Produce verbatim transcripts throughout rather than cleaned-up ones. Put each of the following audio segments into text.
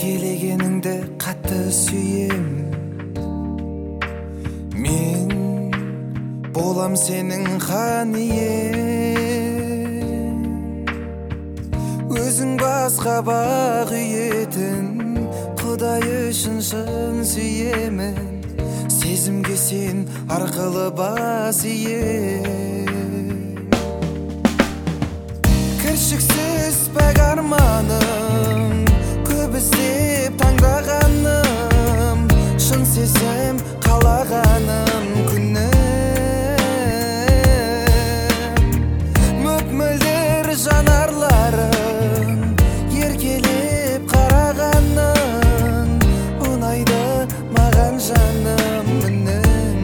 еркелегеніңді қатты сүйем. Мен болам сенің хан ием. Өзің басқа бақ үйетін Құдай үшін шын сүйемін. Сезімге сен арқылы бас ием. Кіршіксіз пәк арманым, көп іздеп таңдағаным, шын сезім қалағаным күнім. Мөп-мөлдір жанарларың, еркелеп қарағаның, ұнайды маған жаным мінің.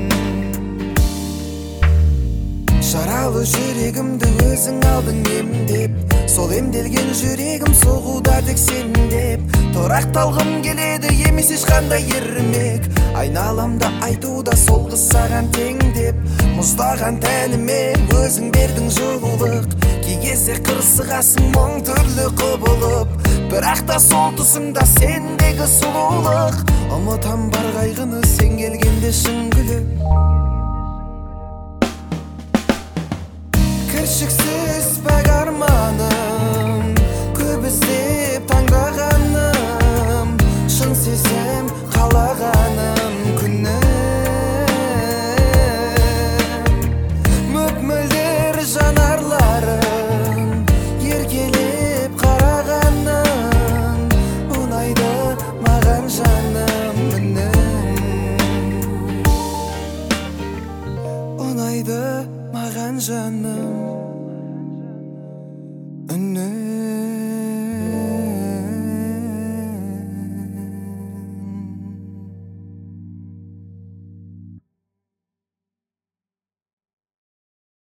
Жаралы жүрегімді өзің алдың емдеп, сол емделген жүрегім соғуда тек сен деп. Тұрақталғым келеді емес ешқандай ермек, айналамда айтуда сол қыз саған тең деп. Мұздаған тәніме өзің бердің жылулық, кей кезде қырсығасың мың түрлі құбылып, бірақ та сол тұсыңда сендегі сұлулық. Ұмытам бар қайғыны сен келгенде шын күліп. Кіршіксіз пәк арманым, көп іздеп таңдағаным, шын сезім қалағаным күнім. Мөп-мөлдір жанарларың, еркелеп қарағаның, ұнайды маған жаным мінің. Ұнайды маған жаным.